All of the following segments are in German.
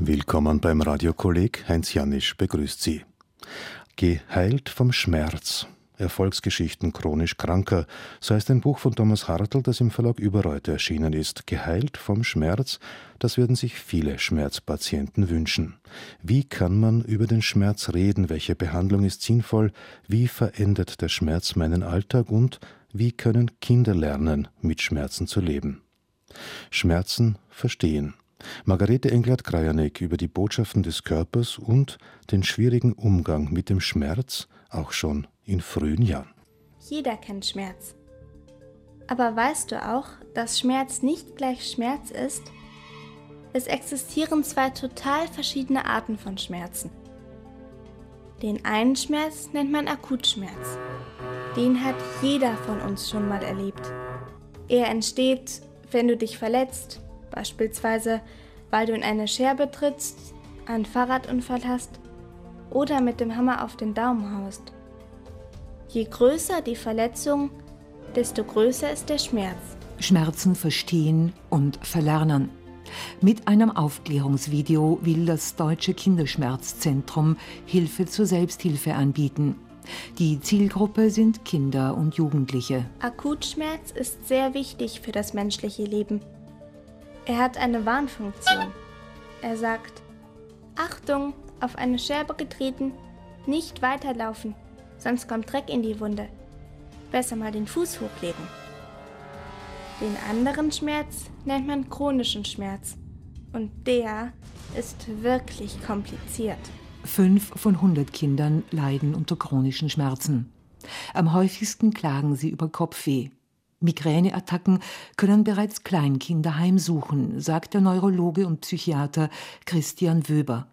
Willkommen beim Radiokolleg. Heinz Janisch begrüßt Sie. Geheilt vom Schmerz. Erfolgsgeschichten chronisch Kranker. So heißt ein Buch von Thomas Hartl, das im Verlag Überreuther erschienen ist. Geheilt vom Schmerz, das würden sich viele Schmerzpatienten wünschen. Wie kann man über den Schmerz reden? Welche Behandlung ist sinnvoll? Wie verändert der Schmerz meinen Alltag? Und wie können Kinder lernen, mit Schmerzen zu leben? Schmerzen verstehen. Margarete Englert-Krajanek über die Botschaften des Körpers und den schwierigen Umgang mit dem Schmerz, auch schon in frühen Jahren. Jeder kennt Schmerz. Aber weißt du auch, dass Schmerz nicht gleich Schmerz ist? Es existieren zwei total verschiedene Arten von Schmerzen. Den einen Schmerz nennt man Akutschmerz. Den hat jeder von uns schon mal erlebt. Er entsteht, wenn du dich verletzt, beispielsweise, weil du in eine Scherbe trittst, einen Fahrradunfall hast oder mit dem Hammer auf den Daumen haust. Je größer die Verletzung, desto größer ist der Schmerz. Schmerzen verstehen und verlernen. Mit einem Aufklärungsvideo will das Deutsche Kinderschmerzzentrum Hilfe zur Selbsthilfe anbieten. Die Zielgruppe sind Kinder und Jugendliche. Akutschmerz ist sehr wichtig für das menschliche Leben. Er hat eine Warnfunktion. Er sagt: Achtung, auf eine Scherbe getreten, nicht weiterlaufen, sonst kommt Dreck in die Wunde. Besser mal den Fuß hochlegen. Den anderen Schmerz nennt man chronischen Schmerz. Und der ist wirklich kompliziert. 5 von 100 Kindern leiden unter chronischen Schmerzen. Am häufigsten klagen sie über Kopfweh. Migräneattacken können bereits Kleinkinder heimsuchen, sagt der Neurologe und Psychiater Christian Wöber.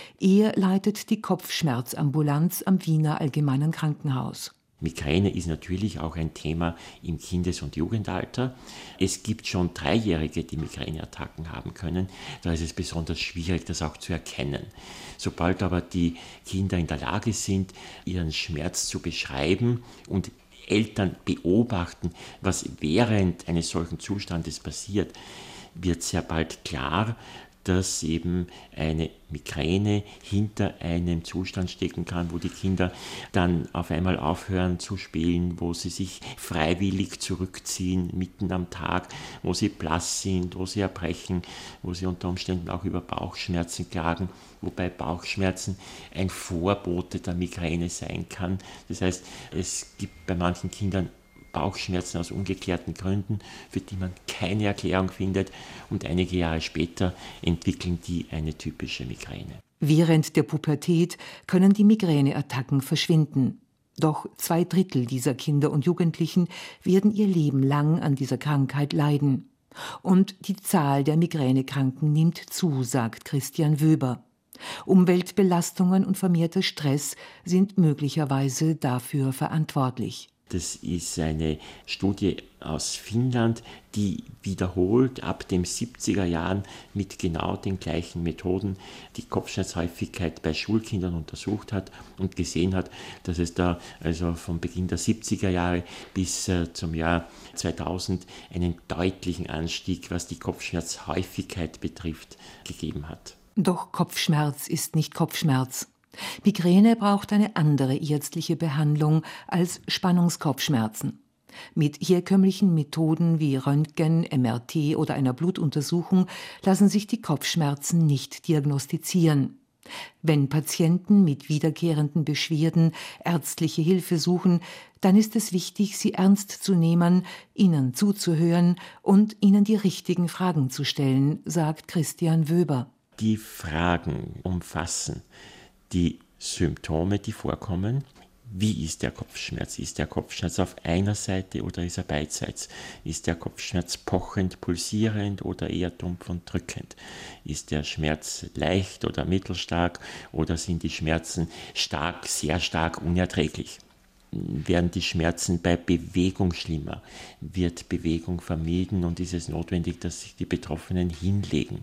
Er leitet die Kopfschmerzambulanz am Wiener Allgemeinen Krankenhaus. Migräne ist natürlich auch ein Thema im Kindes- und Jugendalter. Es gibt schon 3-Jährige, die Migräneattacken haben können. Da ist es besonders schwierig, das auch zu erkennen. Sobald aber die Kinder in der Lage sind, ihren Schmerz zu beschreiben und Eltern beobachten, was während eines solchen Zustandes passiert, wird sehr bald klar, dass eben eine Migräne hinter einem Zustand stecken kann, wo die Kinder dann auf einmal aufhören zu spielen, wo sie sich freiwillig zurückziehen mitten am Tag, wo sie blass sind, wo sie erbrechen, wo sie unter Umständen auch über Bauchschmerzen klagen, wobei Bauchschmerzen ein Vorbote der Migräne sein kann. Das heißt, es gibt bei manchen Kindern Bauchschmerzen aus ungeklärten Gründen, für die man keine Erklärung findet, und einige Jahre später entwickeln die eine typische Migräne. Während der Pubertät können die Migräneattacken verschwinden. Doch 2/3 dieser Kinder und Jugendlichen werden ihr Leben lang an dieser Krankheit leiden. Und die Zahl der Migränekranken nimmt zu, sagt Christian Wöber. Umweltbelastungen und vermehrter Stress sind möglicherweise dafür verantwortlich. Das ist eine Studie aus Finnland, die wiederholt ab den 70er Jahren mit genau den gleichen Methoden die Kopfschmerzhäufigkeit bei Schulkindern untersucht hat und gesehen hat, dass es da also vom Beginn der 70er Jahre bis zum Jahr 2000 einen deutlichen Anstieg, was die Kopfschmerzhäufigkeit betrifft, gegeben hat. Doch Kopfschmerz ist nicht Kopfschmerz. Migräne braucht eine andere ärztliche Behandlung als Spannungskopfschmerzen. Mit herkömmlichen Methoden wie Röntgen, MRT oder einer Blutuntersuchung lassen sich die Kopfschmerzen nicht diagnostizieren. Wenn Patienten mit wiederkehrenden Beschwerden ärztliche Hilfe suchen, dann ist es wichtig, sie ernst zu nehmen, ihnen zuzuhören und ihnen die richtigen Fragen zu stellen, sagt Christian Wöber. Die Fragen umfassen die Symptome, die vorkommen. Wie ist der Kopfschmerz? Ist der Kopfschmerz auf einer Seite oder ist er beidseits? Ist der Kopfschmerz pochend, pulsierend oder eher dumpf und drückend? Ist der Schmerz leicht oder mittelstark oder sind die Schmerzen stark, sehr stark, unerträglich? Werden die Schmerzen bei Bewegung schlimmer? Wird Bewegung vermieden und ist es notwendig, dass sich die Betroffenen hinlegen?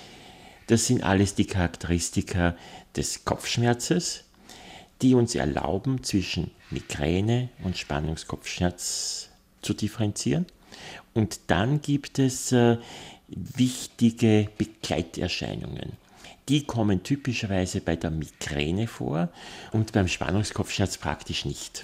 Das sind alles die Charakteristika des Kopfschmerzes, die uns erlauben, zwischen Migräne und Spannungskopfschmerz zu differenzieren. Und dann gibt es wichtige Begleiterscheinungen. Die kommen typischerweise bei der Migräne vor und beim Spannungskopfschmerz praktisch nicht.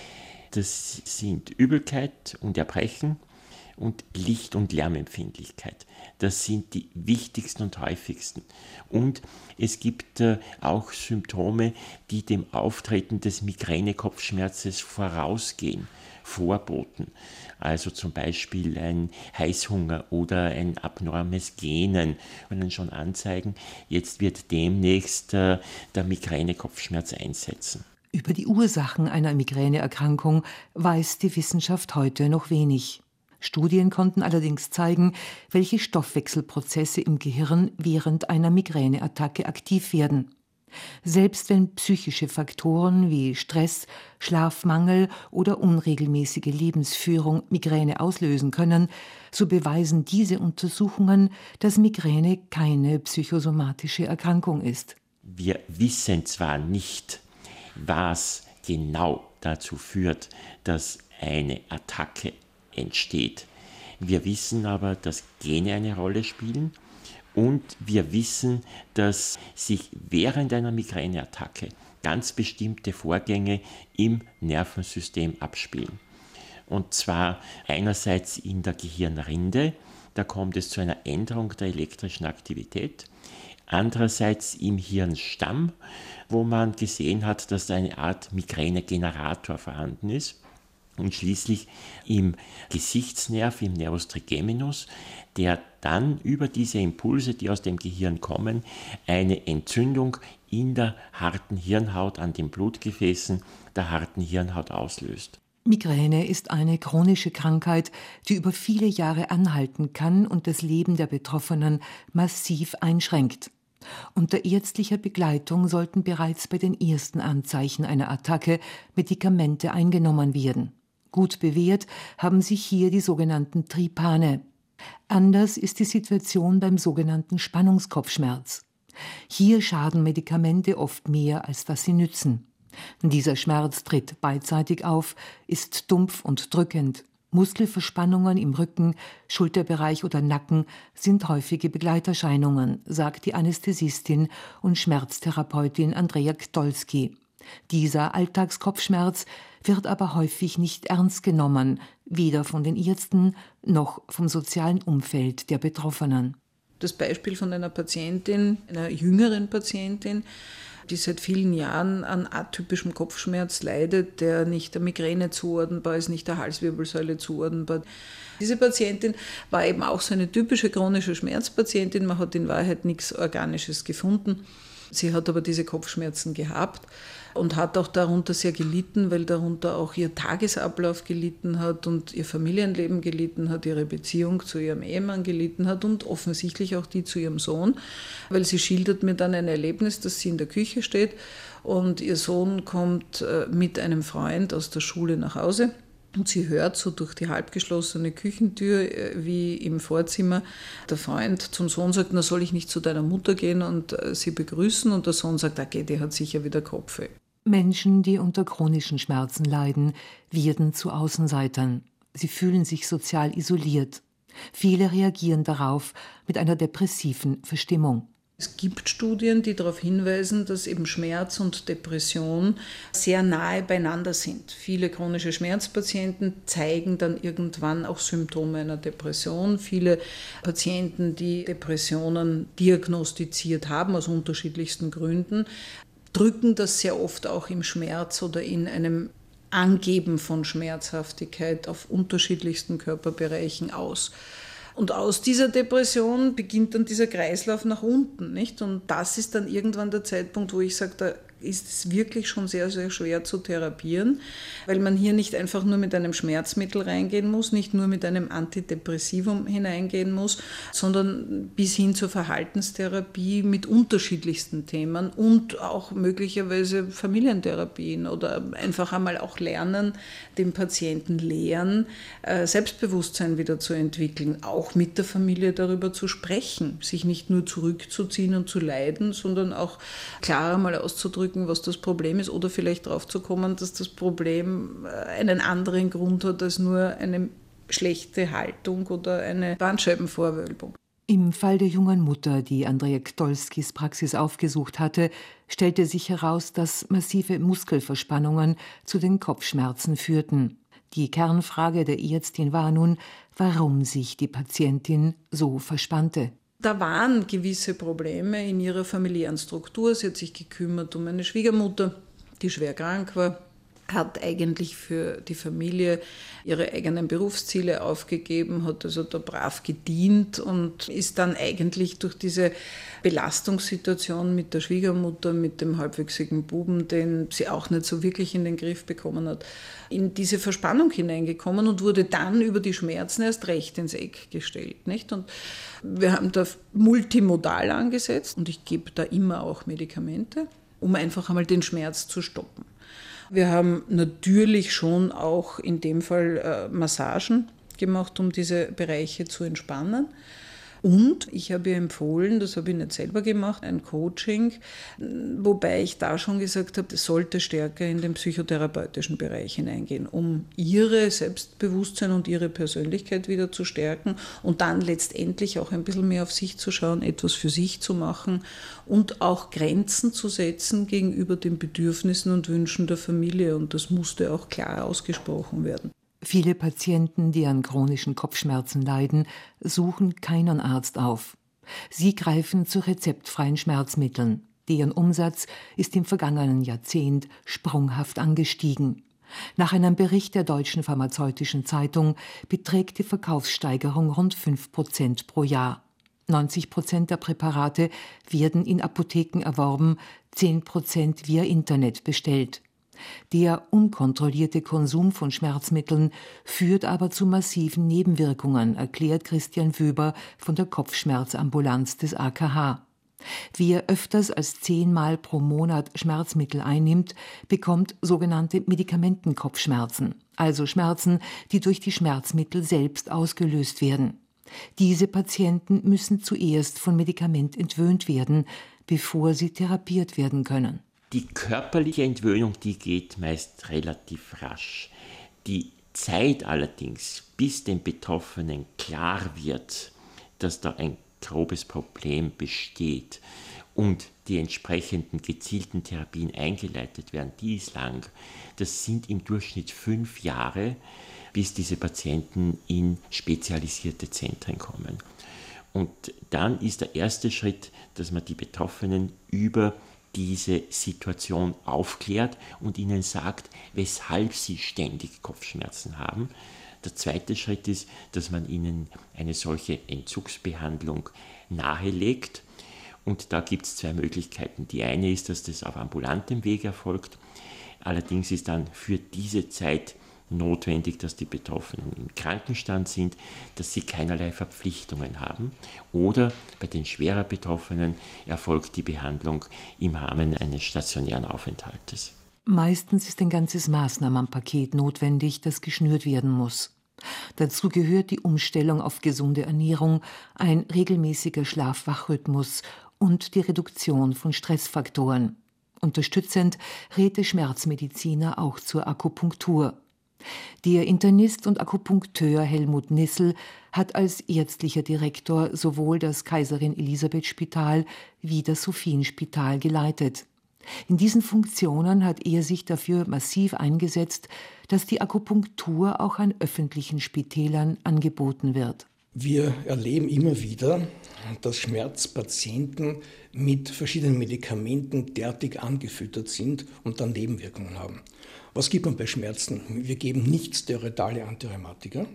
Das sind Übelkeit und Erbrechen und Licht- und Lärmempfindlichkeit. Das sind die wichtigsten und häufigsten. Und es gibt auch Symptome, die dem Auftreten des Migränekopfschmerzes vorausgehen, vorboten. Also zum Beispiel ein Heißhunger oder ein abnormes Gähnen können schon anzeigen, jetzt wird demnächst der Migränekopfschmerz einsetzen. Über die Ursachen einer Migräneerkrankung weiß die Wissenschaft heute noch wenig. Studien konnten allerdings zeigen, welche Stoffwechselprozesse im Gehirn während einer Migräneattacke aktiv werden. Selbst wenn psychische Faktoren wie Stress, Schlafmangel oder unregelmäßige Lebensführung Migräne auslösen können, so beweisen diese Untersuchungen, dass Migräne keine psychosomatische Erkrankung ist. Wir wissen zwar nicht, was genau dazu führt, dass eine Attacke entsteht. Wir wissen aber, dass Gene eine Rolle spielen und wir wissen, dass sich während einer Migräneattacke ganz bestimmte Vorgänge im Nervensystem abspielen. Und zwar einerseits in der Gehirnrinde, da kommt es zu einer Änderung der elektrischen Aktivität. Andererseits im Hirnstamm, wo man gesehen hat, dass da eine Art Migränegenerator vorhanden ist. Und schließlich im Gesichtsnerv, im Nervus trigeminus, der dann über diese Impulse, die aus dem Gehirn kommen, eine Entzündung in der harten Hirnhaut an den Blutgefäßen der harten Hirnhaut auslöst. Migräne ist eine chronische Krankheit, die über viele Jahre anhalten kann und das Leben der Betroffenen massiv einschränkt. Unter ärztlicher Begleitung sollten bereits bei den ersten Anzeichen einer Attacke Medikamente eingenommen werden. Gut bewährt haben sich hier die sogenannten Tripane. Anders ist die Situation beim sogenannten Spannungskopfschmerz. Hier schaden Medikamente oft mehr, als dass sie nützen. Dieser Schmerz tritt beidseitig auf, ist dumpf und drückend. Muskelverspannungen im Rücken, Schulterbereich oder Nacken sind häufige Begleiterscheinungen, sagt die Anästhesistin und Schmerztherapeutin Andrea Gdolski. Dieser Alltagskopfschmerz wird aber häufig nicht ernst genommen, weder von den Ärzten noch vom sozialen Umfeld der Betroffenen. Das Beispiel von einer Patientin, einer jüngeren Patientin, die seit vielen Jahren an atypischem Kopfschmerz leidet, der nicht der Migräne zuordnenbar ist, nicht der Halswirbelsäule zuordnenbar. Diese Patientin war eben auch so eine typische chronische Schmerzpatientin. Man hat in Wahrheit nichts Organisches gefunden. Sie hat aber diese Kopfschmerzen gehabt und hat auch darunter sehr gelitten, weil darunter auch ihr Tagesablauf gelitten hat und ihr Familienleben gelitten hat, ihre Beziehung zu ihrem Ehemann gelitten hat und offensichtlich auch die zu ihrem Sohn, weil sie schildert mir dann ein Erlebnis, dass sie in der Küche steht und ihr Sohn kommt mit einem Freund aus der Schule nach Hause. Und sie hört so durch die halbgeschlossene Küchentür, wie im Vorzimmer der Freund zum Sohn sagt, na soll ich nicht zu deiner Mutter gehen und sie begrüßen? Und der Sohn sagt, okay, die hat sicher wieder Kopfweh. Menschen, die unter chronischen Schmerzen leiden, werden zu Außenseitern. Sie fühlen sich sozial isoliert. Viele reagieren darauf mit einer depressiven Verstimmung. Es gibt Studien, die darauf hinweisen, dass eben Schmerz und Depression sehr nahe beieinander sind. Viele chronische Schmerzpatienten zeigen dann irgendwann auch Symptome einer Depression. Viele Patienten, die Depressionen diagnostiziert haben, aus unterschiedlichsten Gründen, drücken das sehr oft auch im Schmerz oder in einem Angeben von Schmerzhaftigkeit auf unterschiedlichsten Körperbereichen aus. Und aus dieser Depression beginnt dann dieser Kreislauf nach unten, nicht? Und das ist dann irgendwann der Zeitpunkt, wo ich sage, da ist es wirklich schon sehr, sehr schwer zu therapieren, weil man hier nicht einfach nur mit einem Schmerzmittel reingehen muss, nicht nur mit einem Antidepressivum hineingehen muss, sondern bis hin zur Verhaltenstherapie mit unterschiedlichsten Themen und auch möglicherweise Familientherapien oder einfach einmal auch lernen, dem Patienten lehren, Selbstbewusstsein wieder zu entwickeln, auch mit der Familie darüber zu sprechen, sich nicht nur zurückzuziehen und zu leiden, sondern auch klarer mal auszudrücken, was das Problem ist oder vielleicht darauf zu kommen, dass das Problem einen anderen Grund hat als nur eine schlechte Haltung oder eine Bandscheibenvorwölbung. Im Fall der jungen Mutter, die Andrea Gdolskis Praxis aufgesucht hatte, stellte sich heraus, dass massive Muskelverspannungen zu den Kopfschmerzen führten. Die Kernfrage der Ärztin war nun, warum sich die Patientin so verspannte. Da waren gewisse Probleme in ihrer familiären Struktur. Sie hat sich gekümmert um eine Schwiegermutter, die schwer krank war, hat eigentlich für die Familie ihre eigenen Berufsziele aufgegeben, hat also da brav gedient und ist dann eigentlich durch diese Belastungssituation mit der Schwiegermutter, mit dem halbwüchsigen Buben, den sie auch nicht so wirklich in den Griff bekommen hat, in diese Verspannung hineingekommen und wurde dann über die Schmerzen erst recht ins Eck gestellt. Nicht? Und wir haben da multimodal angesetzt und ich gebe da immer auch Medikamente, um einfach einmal den Schmerz zu stoppen. Wir haben natürlich schon auch in dem Fall Massagen gemacht, um diese Bereiche zu entspannen. Und ich habe ihr empfohlen, das habe ich nicht selber gemacht, ein Coaching, wobei ich da schon gesagt habe, das sollte stärker in den psychotherapeutischen Bereich hineingehen, um ihre Selbstbewusstsein und ihre Persönlichkeit wieder zu stärken und dann letztendlich auch ein bisschen mehr auf sich zu schauen, etwas für sich zu machen und auch Grenzen zu setzen gegenüber den Bedürfnissen und Wünschen der Familie. Und das musste auch klar ausgesprochen werden. Viele Patienten, die an chronischen Kopfschmerzen leiden, suchen keinen Arzt auf. Sie greifen zu rezeptfreien Schmerzmitteln. Deren Umsatz ist im vergangenen Jahrzehnt sprunghaft angestiegen. Nach einem Bericht der Deutschen Pharmazeutischen Zeitung beträgt die Verkaufssteigerung rund 5% pro Jahr. 90% der Präparate werden in Apotheken erworben, 10% via Internet bestellt. Der unkontrollierte Konsum von Schmerzmitteln führt aber zu massiven Nebenwirkungen, erklärt Christian Wöber von der Kopfschmerzambulanz des AKH. Wer öfters als 10 Mal pro Monat Schmerzmittel einnimmt, bekommt sogenannte Medikamentenkopfschmerzen, also Schmerzen, die durch die Schmerzmittel selbst ausgelöst werden. Diese Patienten müssen zuerst von Medikament entwöhnt werden, bevor sie therapiert werden können. Die körperliche Entwöhnung, die geht meist relativ rasch. Die Zeit allerdings, bis dem Betroffenen klar wird, dass da ein grobes Problem besteht und die entsprechenden gezielten Therapien eingeleitet werden, die ist lang. Das sind im Durchschnitt 5 Jahre, bis diese Patienten in spezialisierte Zentren kommen. Und dann ist der erste Schritt, dass man die Betroffenen über diese Situation aufklärt und ihnen sagt, weshalb sie ständig Kopfschmerzen haben. Der zweite Schritt ist, dass man ihnen eine solche Entzugsbehandlung nahelegt. Und da gibt es 2 Möglichkeiten. Die eine ist, dass das auf ambulantem Weg erfolgt. Allerdings ist dann für diese Zeit notwendig, dass die Betroffenen im Krankenstand sind, dass sie keinerlei Verpflichtungen haben. Oder bei den schwerer Betroffenen erfolgt die Behandlung im Rahmen eines stationären Aufenthaltes. Meistens ist ein ganzes Maßnahmenpaket notwendig, das geschnürt werden muss. Dazu gehört die Umstellung auf gesunde Ernährung, ein regelmäßiger Schlaf-Wach-Rhythmus und die Reduktion von Stressfaktoren. Unterstützend rät der Schmerzmediziner auch zur Akupunktur. Der Internist und Akupunkteur Helmut Nissel hat als ärztlicher Direktor sowohl das Kaiserin-Elisabeth-Spital wie das Sophienspital geleitet. In diesen Funktionen hat er sich dafür massiv eingesetzt, dass die Akupunktur auch an öffentlichen Spitälern angeboten wird. Wir erleben immer wieder, dass Schmerzpatienten mit verschiedenen Medikamenten derartig angefüttert sind und dann Nebenwirkungen haben. Was gibt man bei Schmerzen? Wir geben nicht steroidale Antirheumatika.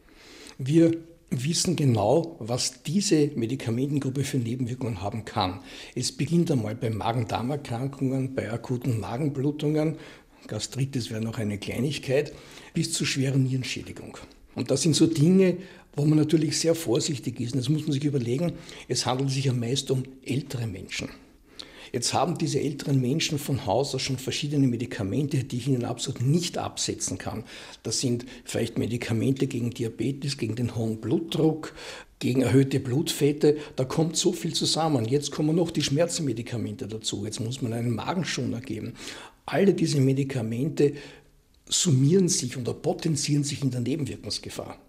Wir wissen genau, was diese Medikamentengruppe für Nebenwirkungen haben kann. Es beginnt einmal bei Magen-Darm-Erkrankungen, bei akuten Magenblutungen, Gastritis wäre noch eine Kleinigkeit, bis zu schwerer Nierenschädigung. Und das sind so Dinge, wo man natürlich sehr vorsichtig ist. Und das muss man sich überlegen, es handelt sich ja meist um ältere Menschen. Jetzt haben diese älteren Menschen von Haus aus schon verschiedene Medikamente, die ich ihnen absolut nicht absetzen kann. Das sind vielleicht Medikamente gegen Diabetes, gegen den hohen Blutdruck, gegen erhöhte Blutfette. Da kommt so viel zusammen. Jetzt kommen noch die Schmerzmedikamente dazu. Jetzt muss man einen Magenschoner geben. Alle diese Medikamente summieren sich oder potenzieren sich in der Nebenwirkungsgefahr.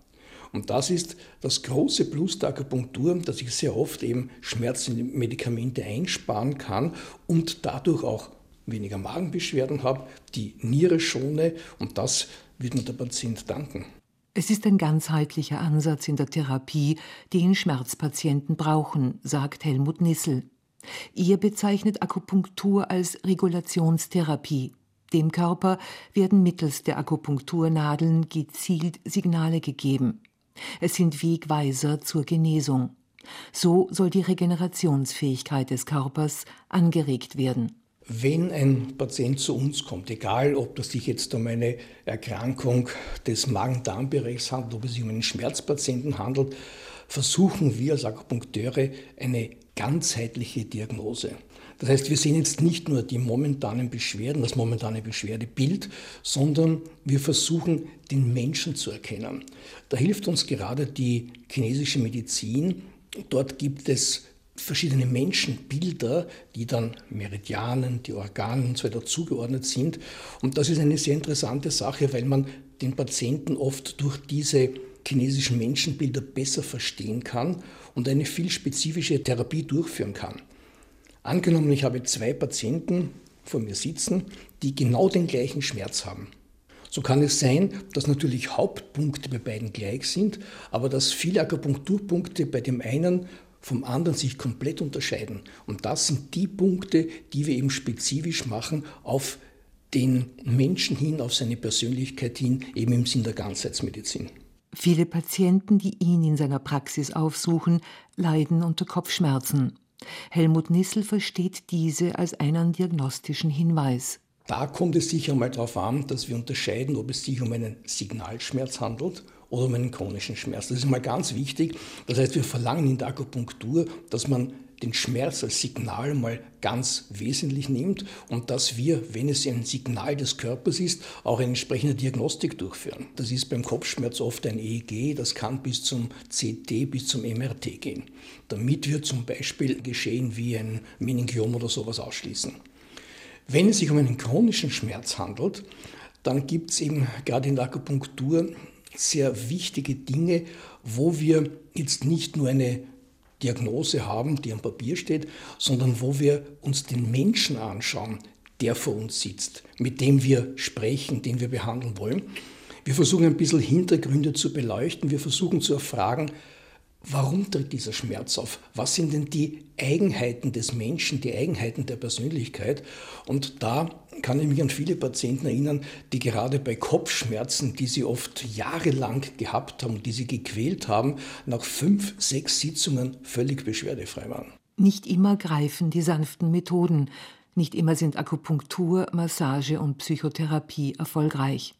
Und das ist das große Plus der Akupunktur, dass ich sehr oft eben Schmerzmedikamente einsparen kann und dadurch auch weniger Magenbeschwerden habe, die Niere schone, und das wird mir der Patient danken. Es ist ein ganzheitlicher Ansatz in der Therapie, den Schmerzpatienten brauchen, sagt Helmut Nissl. Er bezeichnet Akupunktur als Regulationstherapie. Dem Körper werden mittels der Akupunkturnadeln gezielt Signale gegeben. Es sind Wegweiser zur Genesung. So soll die Regenerationsfähigkeit des Körpers angeregt werden. Wenn ein Patient zu uns kommt, egal ob es sich jetzt um eine Erkrankung des Magen-Darm-Bereichs handelt, ob es sich um einen Schmerzpatienten handelt, versuchen wir als Akupunkteure eine ganzheitliche Diagnose. Das heißt, wir sehen jetzt nicht nur die momentanen Beschwerden, das momentane Beschwerdebild, sondern wir versuchen, den Menschen zu erkennen. Da hilft uns gerade die chinesische Medizin. Dort gibt es verschiedene Menschenbilder, die dann Meridianen, die Organe und so weiter zugeordnet sind. Und das ist eine sehr interessante Sache, weil man den Patienten oft durch diese chinesischen Menschenbilder besser verstehen kann und eine viel spezifische Therapie durchführen kann. Angenommen, ich habe 2 Patienten vor mir sitzen, die genau den gleichen Schmerz haben. So kann es sein, dass natürlich Hauptpunkte bei beiden gleich sind, aber dass viele Akupunkturpunkte bei dem einen vom anderen sich komplett unterscheiden. Und das sind die Punkte, die wir eben spezifisch machen auf den Menschen hin, auf seine Persönlichkeit hin, eben im Sinn der Ganzheitsmedizin. Viele Patienten, die ihn in seiner Praxis aufsuchen, leiden unter Kopfschmerzen. Helmut Nissl versteht diese als einen diagnostischen Hinweis. Da kommt es sicher mal darauf an, dass wir unterscheiden, ob es sich um einen Signalschmerz handelt oder um einen chronischen Schmerz. Das ist mal ganz wichtig. Das heißt, wir verlangen in der Akupunktur, dass man den Schmerz als Signal mal ganz wesentlich nimmt und dass wir, wenn es ein Signal des Körpers ist, auch eine entsprechende Diagnostik durchführen. Das ist beim Kopfschmerz oft ein EEG, das kann bis zum CT, bis zum MRT gehen. Damit wir zum Beispiel Geschehen wie ein Meningiom oder sowas ausschließen. Wenn es sich um einen chronischen Schmerz handelt, dann gibt es eben gerade in der Akupunktur sehr wichtige Dinge, wo wir jetzt nicht nur eine Diagnose haben, die am Papier steht, sondern wo wir uns den Menschen anschauen, der vor uns sitzt, mit dem wir sprechen, den wir behandeln wollen. Wir versuchen ein bisschen Hintergründe zu beleuchten, wir versuchen zu erfragen, warum tritt dieser Schmerz auf? Was sind denn die Eigenheiten des Menschen, die Eigenheiten der Persönlichkeit? Und da kann ich mich an viele Patienten erinnern, die gerade bei Kopfschmerzen, die sie oft jahrelang gehabt haben, die sie gequält haben, nach 5, 6 Sitzungen völlig beschwerdefrei waren. Nicht immer greifen die sanften Methoden. Nicht immer sind Akupunktur, Massage und Psychotherapie erfolgreich.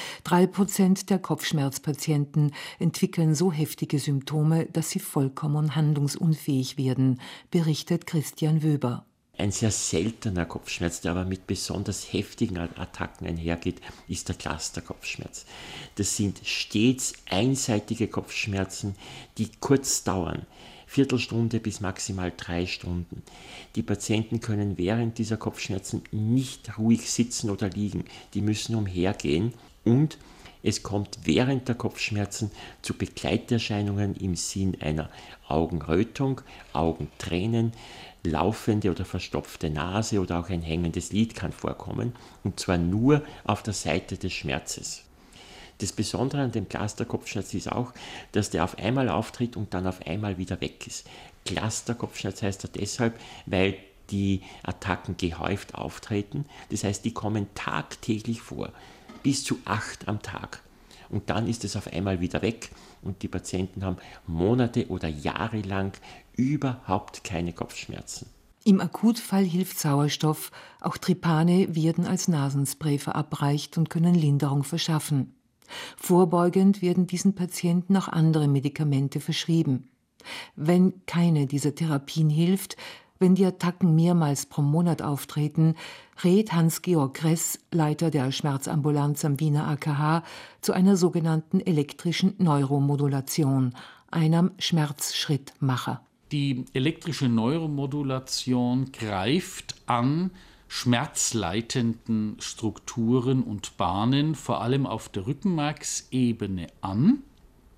3% der Kopfschmerzpatienten entwickeln so heftige Symptome, dass sie vollkommen handlungsunfähig werden, berichtet Christian Wöber. Ein sehr seltener Kopfschmerz, der aber mit besonders heftigen Attacken einhergeht, ist der Cluster-Kopfschmerz. Das sind stets einseitige Kopfschmerzen, die kurz dauern. Viertelstunde bis maximal 3 Stunden. Die Patienten können während dieser Kopfschmerzen nicht ruhig sitzen oder liegen. Die müssen umhergehen und es kommt während der Kopfschmerzen zu Begleiterscheinungen im Sinn einer Augenrötung, Augentränen, laufende oder verstopfte Nase oder auch ein hängendes Lid kann vorkommen, und zwar nur auf der Seite des Schmerzes. Das Besondere an dem Cluster-Kopfschmerz ist auch, dass der auf einmal auftritt und dann auf einmal wieder weg ist. Cluster-Kopfschmerz heißt er deshalb, weil die Attacken gehäuft auftreten. Das heißt, die kommen tagtäglich vor, bis zu 8 am Tag. Und dann ist es auf einmal wieder weg und die Patienten haben Monate oder Jahre lang überhaupt keine Kopfschmerzen. Im Akutfall hilft Sauerstoff. Auch Tripane werden als Nasenspray verabreicht und können Linderung verschaffen. Vorbeugend werden diesen Patienten auch andere Medikamente verschrieben. Wenn keine dieser Therapien hilft, wenn die Attacken mehrmals pro Monat auftreten, rät Hans-Georg Gress, Leiter der Schmerzambulanz am Wiener AKH, zu einer sogenannten elektrischen Neuromodulation, einem Schmerzschrittmacher. Die elektrische Neuromodulation greift an schmerzleitenden Strukturen und Bahnen, vor allem auf der Rückenmarksebene an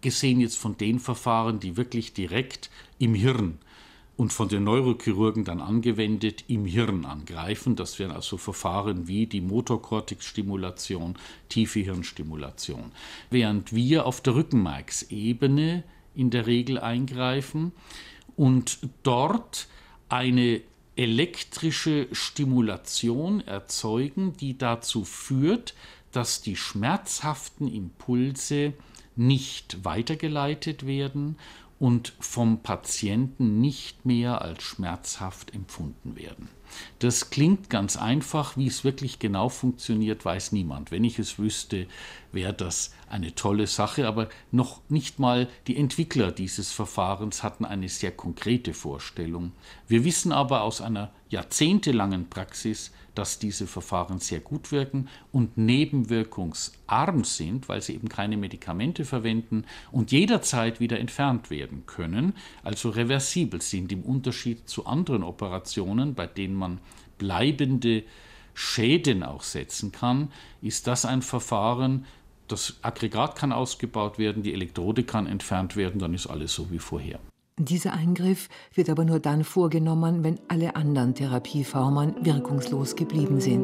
abgesehen jetzt von den Verfahren, die wirklich direkt im Hirn und von den Neurochirurgen dann angewendet im Hirn angreifen. Das wären also Verfahren wie die Motorkortexstimulation, tiefe Hirnstimulation. Während wir auf der Rückenmarksebene in der Regel eingreifen und dort eine elektrische Stimulation erzeugen, die dazu führt, dass die schmerzhaften Impulse nicht weitergeleitet werden und vom Patienten nicht mehr als schmerzhaft empfunden werden. Das klingt ganz einfach, wie es wirklich genau funktioniert, weiß niemand. Wenn ich es wüsste, wäre das eine tolle Sache, aber noch nicht mal die Entwickler dieses Verfahrens hatten eine sehr konkrete Vorstellung. Wir wissen aber aus einer jahrzehntelangen Praxis, dass diese Verfahren sehr gut wirken und nebenwirkungsarm sind, weil sie eben keine Medikamente verwenden und jederzeit wieder entfernt werden können, also reversibel sind im Unterschied zu anderen Operationen, bei denen man bleibende Schäden auch setzen kann, ist das ein Verfahren, das Aggregat kann ausgebaut werden, die Elektrode kann entfernt werden, dann ist alles so wie vorher. Dieser Eingriff wird aber nur dann vorgenommen, wenn alle anderen Therapieformen wirkungslos geblieben sind.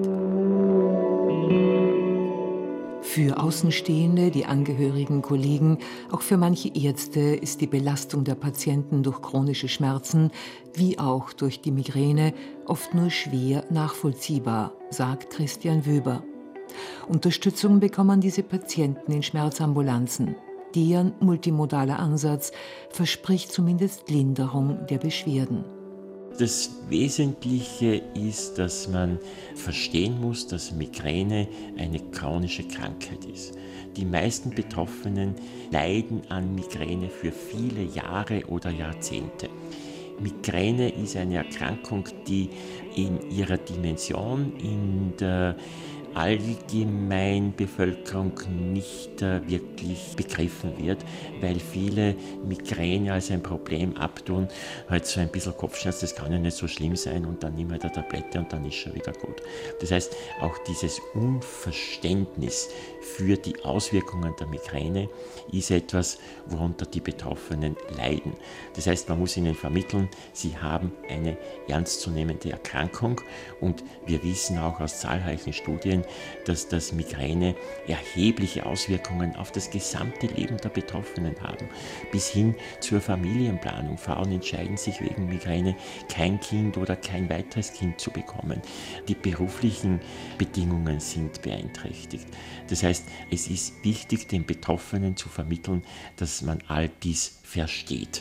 Für Außenstehende, die Angehörigen, Kollegen, auch für manche Ärzte ist die Belastung der Patienten durch chronische Schmerzen, wie auch durch die Migräne, oft nur schwer nachvollziehbar, sagt Christian Wöber. Unterstützung bekommen diese Patienten in Schmerzambulanzen. Deren multimodaler Ansatz verspricht zumindest Linderung der Beschwerden. Das Wesentliche ist, dass man verstehen muss, dass Migräne eine chronische Krankheit ist. Die meisten Betroffenen leiden an Migräne für viele Jahre oder Jahrzehnte. Migräne ist eine Erkrankung, die in ihrer Dimension in der Allgemeinbevölkerung nicht wirklich begriffen wird, weil viele Migräne als ein Problem abtun, halt so ein bisschen Kopfschmerz, das kann ja nicht so schlimm sein und dann nimm halt eine Tablette und dann ist schon wieder gut. Das heißt, auch dieses Unverständnis für die Auswirkungen der Migräne ist etwas, worunter die Betroffenen leiden. Das heißt, man muss ihnen vermitteln, sie haben eine ernstzunehmende Erkrankung und wir wissen auch aus zahlreichen Studien, dass das Migräne erhebliche Auswirkungen auf das gesamte Leben der Betroffenen haben, bis hin zur Familienplanung. Frauen entscheiden sich wegen Migräne, kein Kind oder kein weiteres Kind zu bekommen. Die beruflichen Bedingungen sind beeinträchtigt. Das heißt, es ist wichtig, den Betroffenen zu vermitteln, dass man all dies versteht.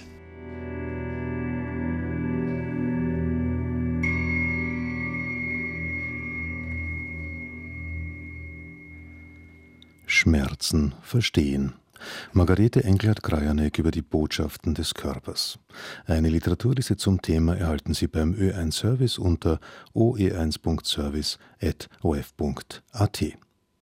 Schmerzen verstehen. Margarete Engelhardt-Krajanek über die Botschaften des Körpers. Eine Literaturliste zum Thema erhalten Sie beim Ö1 Service unter oe1.service@of.at.